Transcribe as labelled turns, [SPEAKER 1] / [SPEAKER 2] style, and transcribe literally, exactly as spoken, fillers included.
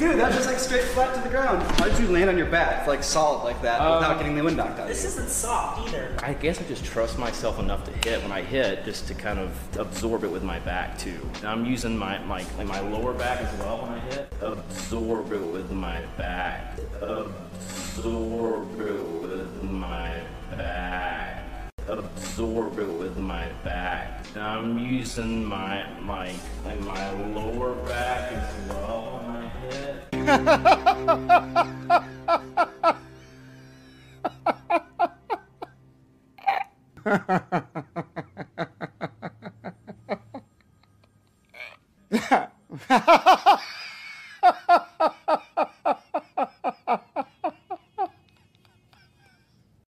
[SPEAKER 1] Dude, that's just like straight flat to the ground. How did you land on your back, like solid like that,
[SPEAKER 2] Um,
[SPEAKER 1] without getting the wind knocked out of you?
[SPEAKER 3] This isn't soft either.
[SPEAKER 2] I guess I just trust myself enough to hit when I hit, just to kind of absorb it with my back too. And I'm using my, my, like my lower back as well when I hit. Absorb it with my back. Absorb it with my back. Absorb it with my back. I'm using my my like my lower back as well when I hit.